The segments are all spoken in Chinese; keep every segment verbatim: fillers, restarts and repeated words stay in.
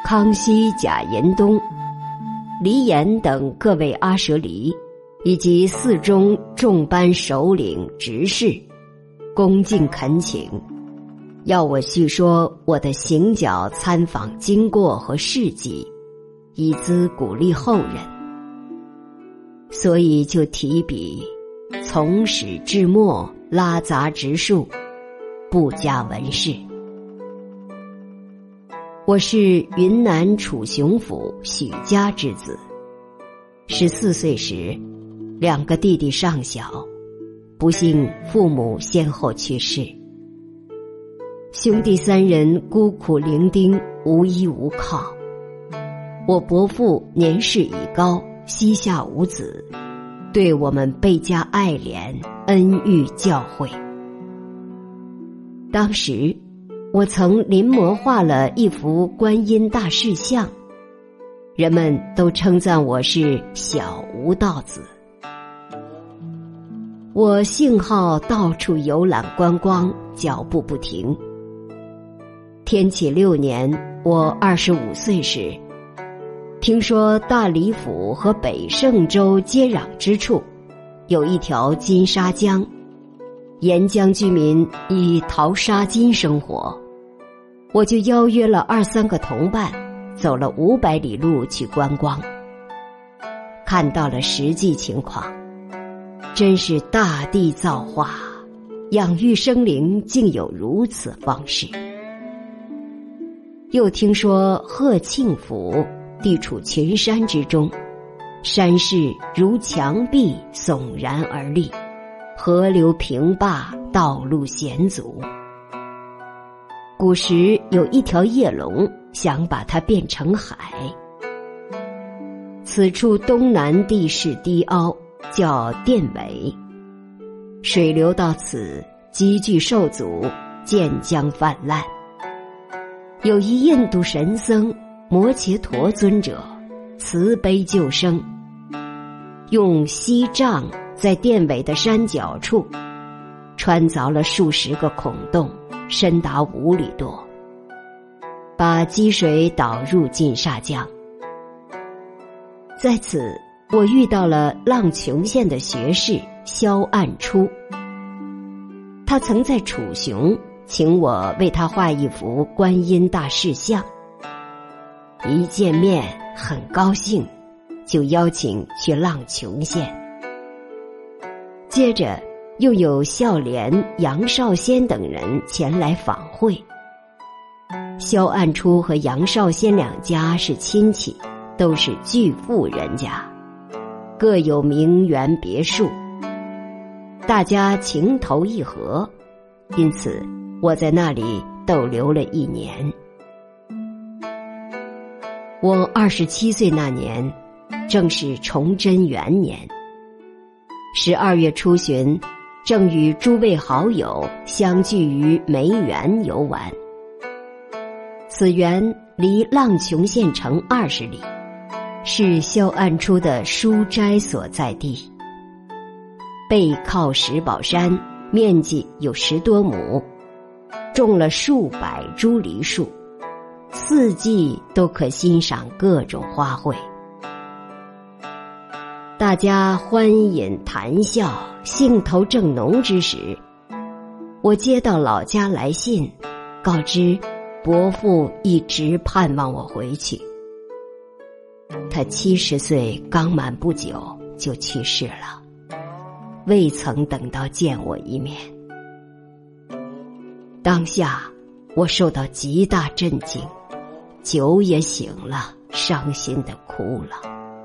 康熙、贾延东、黎岩等各位阿舍离，以及寺中众班首领执事，恭敬恳请，要我叙说我的行脚参访经过和事迹，以资鼓励后人。所以就提笔从始至末拉杂直述，不加文饰。我是云南楚雄府许家之子，十四岁时，两个弟弟尚小，不幸父母先后去世，兄弟三人孤苦伶仃，无依无靠。我伯父年事已高，膝下无子，对我们倍加爱怜，恩育教诲。当时我曾临摹画了一幅观音大士像，人们都称赞我是小无道子。我幸好到处游览观光，脚步不停。天启六年，我二十五岁时，听说大理府和北胜州接壤之处有一条金沙江，沿江居民以淘沙金生活，我就邀约了二三个同伴，走了五百里路去观光。看到了实际情况，真是大地造化，养育生灵竟有如此方式。又听说鹤庆府地处群山之中，山势如墙壁悚然而立，河流平坝，道路险阻。古时有一条夜龙，想把它变成海。此处东南地势低凹，叫殿尾，水流到此急剧受阻，渐将泛滥。有一印度神僧摩羯陀尊者，慈悲救生，用锡杖在殿尾的山脚处穿凿了数十个孔洞，深达五里多，把积水导入金沙江。在此我遇到了浪琼县的学士萧岸初，他曾在楚雄请我为他画一幅观音大士像，一见面很高兴，就邀请去浪琼县。接着又有孝廉、杨少先等人前来访会。萧岸初和杨少先两家是亲戚，都是巨富人家，各有名园别墅，大家情投意合，因此我在那里逗留了一年。我二十七岁那年，正是崇祯元年。十二月初旬，正与诸位好友相聚于梅园游玩。此园离浪琼县城二十里，是萧岸初的书斋所在地。背靠石宝山，面积有十多亩，种了数百株梨树，四季都可欣赏各种花卉。大家欢饮谈笑，兴头正浓之时，我接到老家来信，告知伯父一直盼望我回去。他七十岁刚满不久就去世了，未曾等到见我一面。当下我受到极大震惊，酒也醒了，伤心地哭了。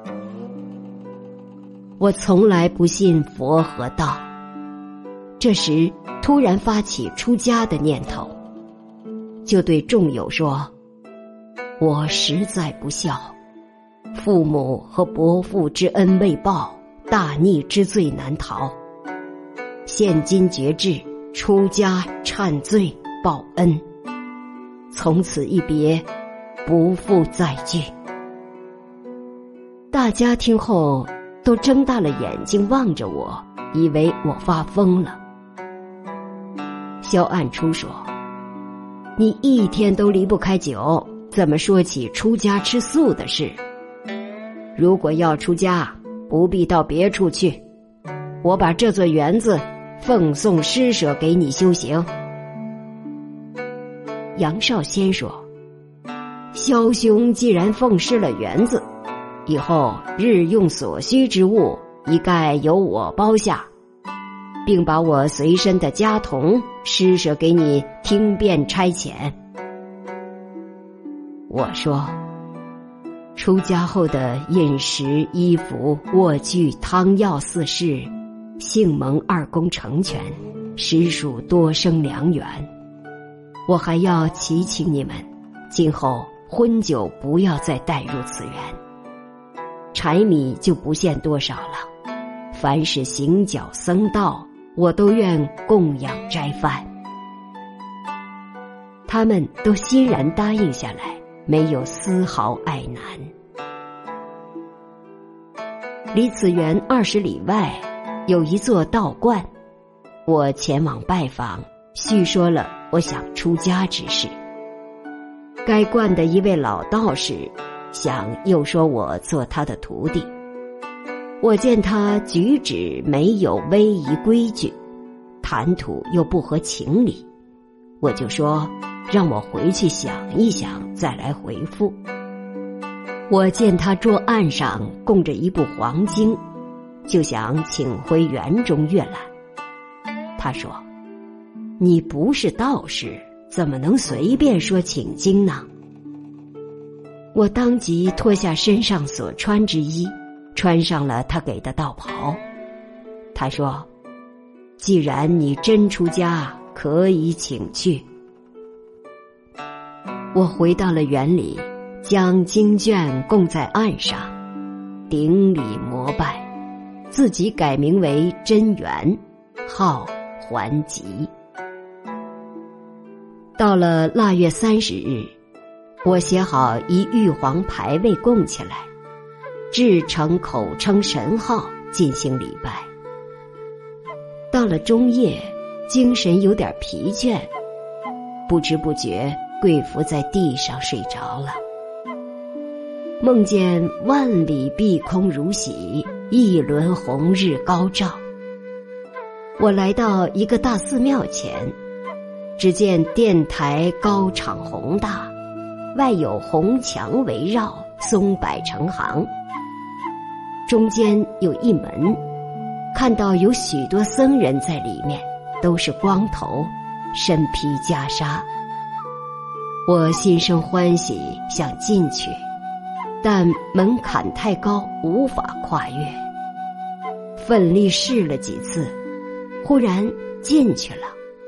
我从来不信佛和道，这时突然发起出家的念头，就对众友说：我实在不孝，父母和伯父之恩未报，大逆之罪难逃。现今决志，出家忏罪报恩，从此一别，不复再聚。大家听后都睁大了眼睛望着我，以为我发疯了。萧岸初说：你一天都离不开酒， 怎么说起出家吃素的事？如果要出家，不必到别处去，我把这座园子奉送施舍给你修行。杨少先说，萧兄既然奉施了园子，以后日用所需之物一概由我包下，并把我随身的家童施舍给你听便差遣。我说，出家后的饮食、衣服、卧具、汤药四事，幸蒙二公成全，实属多生良缘。我还要祈请你们，今后荤酒不要再带入此园，柴米就不限多少了，凡是行脚僧道，我都愿供养斋饭。他们都欣然答应下来，没有丝毫爱难。离此园二十里外有一座道观，我前往拜访，叙说了我想出家之事。该观的一位老道士想诱说我做他的徒弟，我见他举止没有威仪规矩，谈吐又不合情理，我就说让我回去想一想再来回复。我见他桌案上供着一部黄经，就想请回园中阅览。他说，你不是道士，怎么能随便说请经呢？我当即脱下身上所穿之衣，穿上了他给的道袍。他说，既然你真出家，可以请去。我回到了园里，将经卷供在案上，顶礼膜拜，自己改名为真元，号还吉。到了腊月三十日，我写好一玉皇牌位供起来，制成口称神号，进行礼拜。到了中夜，精神有点疲倦，不知不觉跪伏在地上睡着了。梦见万里碧空如洗，一轮红日高照。我来到一个大寺庙前，只见殿台高敞宏大，外有红墙围绕，松柏成行。中间有一门，看到有许多僧人在里面，都是光头，身披袈裟。我心生欢喜，想进去，但门槛太高，无法跨越。奋力试了几次，忽然进去了。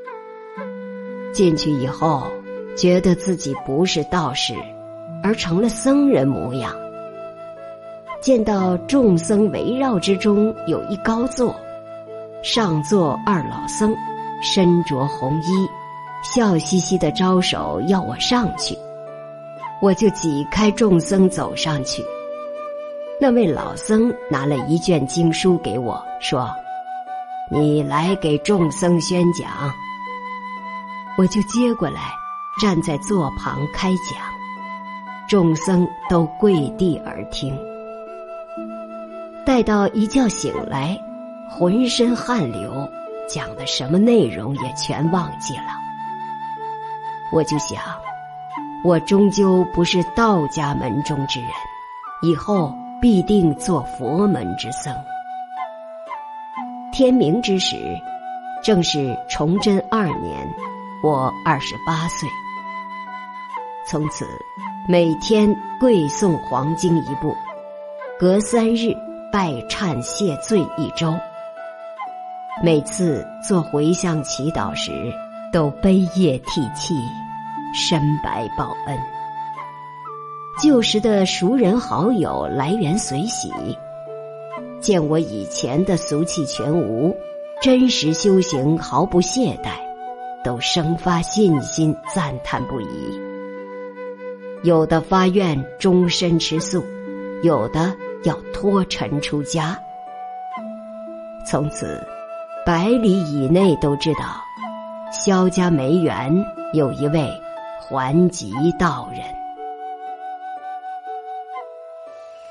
进去以后，觉得自己不是道士，而成了僧人模样。见到众僧围绕之中有一高座，上座二老僧，身着红衣，笑嘻嘻地招手要我上去。我就挤开众僧走上去。那位老僧拿了一卷经书给我，说，你来给众僧宣讲。我就接过来，站在座旁开讲，众僧都跪地而听。待到一觉醒来，浑身汗流，讲的什么内容也全忘记了。我就想，我终究不是道家门中之人，以后必定做佛门之僧。天明之时，正是崇祯二年，我二十八岁。从此每天跪诵黄经一部，隔三日拜忏谢罪一周。每次做回向祈祷时，都悲咽涕泣，深白报恩。旧时的熟人好友来园随喜，见我以前的俗气全无，真实修行毫不懈怠，都生发信心，赞叹不已。有的发愿终身吃素，有的要脱尘出家。从此百里以内都知道，萧家梅园有一位还吉道人。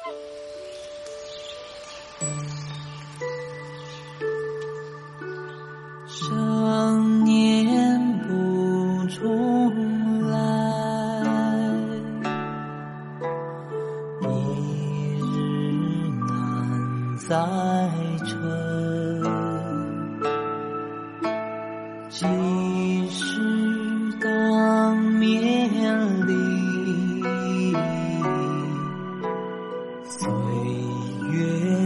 想念不重来，一日难再晨。即使当面离，岁月